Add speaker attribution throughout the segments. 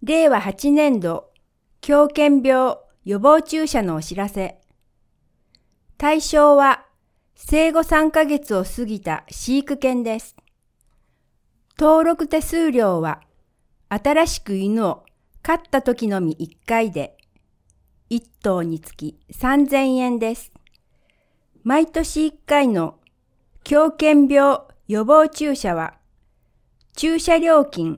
Speaker 1: 令和8年度狂犬病予防注射のお知らせ。対象は生後3ヶ月を過ぎた飼育犬です。登録手数料は新しく犬を飼った時のみ1回で1頭につき3000円です。毎年1回の狂犬病予防注射は注射料金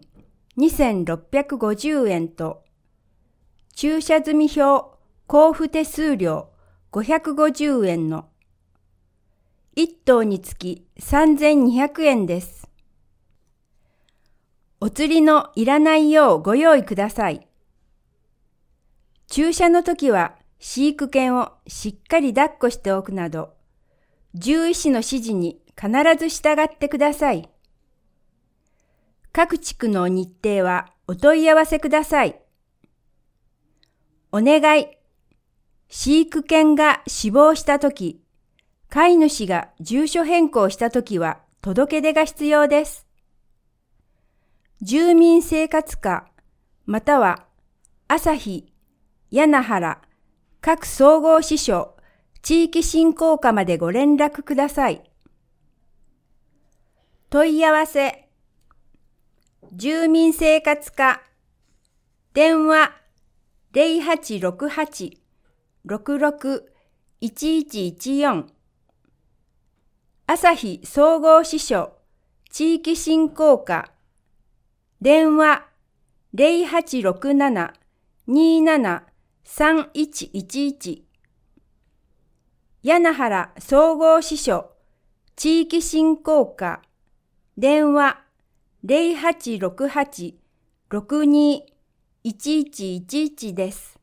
Speaker 1: 2650円と注射済表交付手数料550円の1頭につき3200円です。お釣りのいらないようご用意ください。注射の時は飼育犬をしっかり抱っこしておくなど、獣医師の指示に必ず従ってください。各地区の日程はお問い合わせください。お願い。飼育犬が死亡したとき、飼い主が住所変更したときは届け出が必要です。住民生活課または旭、柳原、各総合支所、地域振興課までご連絡ください。問い合わせ。住民生活課電話0868-66-1114旭総合支所地域振興課電話0867-27-3111柳原総合支所地域振興課電話0868-62-1111です。